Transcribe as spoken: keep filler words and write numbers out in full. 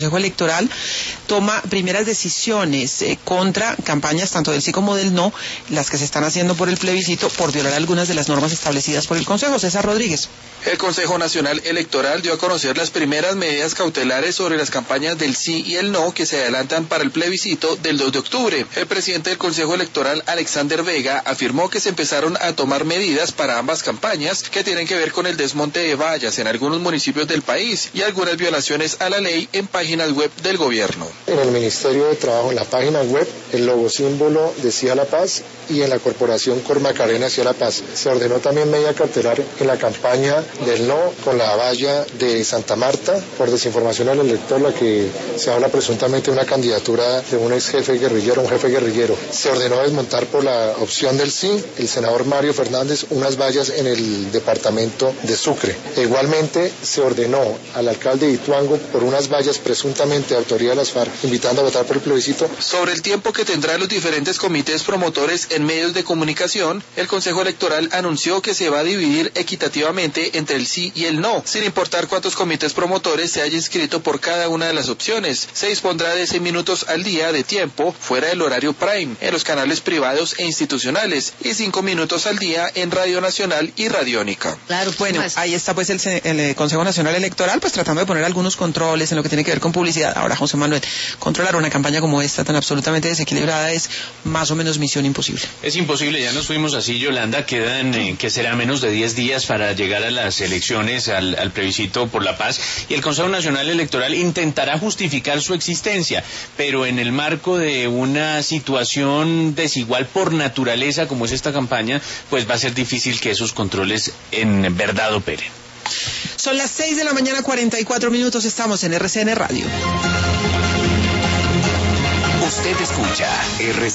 El Consejo Electoral toma primeras decisiones eh, contra campañas tanto del sí como del no, las que se están haciendo por el plebiscito, por violar algunas de las normas establecidas por el Consejo. César Rodríguez. El Consejo Nacional Electoral dio a conocer las primeras medidas cautelares sobre las campañas del sí y el no que se adelantan para el plebiscito del dos de octubre. El presidente del Consejo Electoral, Alexander Vega, afirmó que se empezaron a tomar medidas para ambas campañas que tienen que ver con el desmonte de vallas en algunos municipios del país y algunas violaciones a la ley en páginas web del gobierno. En el Ministerio de Trabajo, en la página web, el logo símbolo decía La Paz y en la corporación Cormacarena decía La Paz. Se ordenó también medida cautelar en la campaña del no con la valla de Santa Marta por desinformación al elector, la que se habla presuntamente de una candidatura de un ex jefe guerrillero, un jefe guerrillero. Se ordenó desmontar por la opción del sí, el senador Mario Fernández, unas vallas en el departamento de Sucre. E igualmente se ordenó al alcalde de Ituango por unas vallas presuntamente de autoría de las FARC, invitando a votar por el plebiscito. Sobre el tiempo que tendrán los diferentes comités promotores en medios de comunicación, el Consejo Electoral anunció que se va a dividir equitativamente entre el sí y el no, sin importar cuántos comités promotores se haya inscrito por cada una de las opciones. Se dispondrá de seis minutos al día de tiempo fuera del horario prime, en los canales privados e institucionales, y cinco minutos al día en Radio Nacional y Radiónica. Claro, bueno, ahí está pues el, el Consejo Nacional Electoral, pues tratando de poner algunos controles en lo que tiene que ver con publicidad. Ahora, José Manuel, controlar una campaña como esta tan absolutamente desequilibrada es más o menos misión imposible. Es imposible, ya nos fuimos así, Yolanda, quedan eh, que será menos de diez días para llegar a las elecciones, al, al plebiscito por la paz, y el Consejo Nacional Electoral intentará justificar su existencia, pero en el marco de una situación desigual por naturaleza como es esta campaña, pues va a ser difícil que esos controles en verdad operen. Son las seis de la mañana, cuarenta y cuatro minutos, estamos en R C N Radio. Usted escucha R C N.